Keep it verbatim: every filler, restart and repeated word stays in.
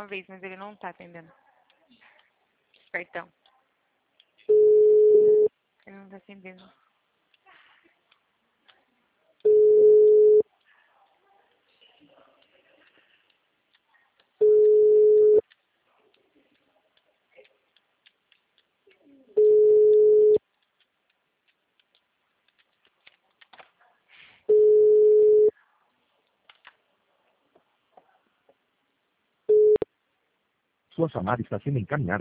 uma vez, mas ele não tá atendendo. Espertão. Ele não tá atendendo. Sua chamada está sendo encaminhada.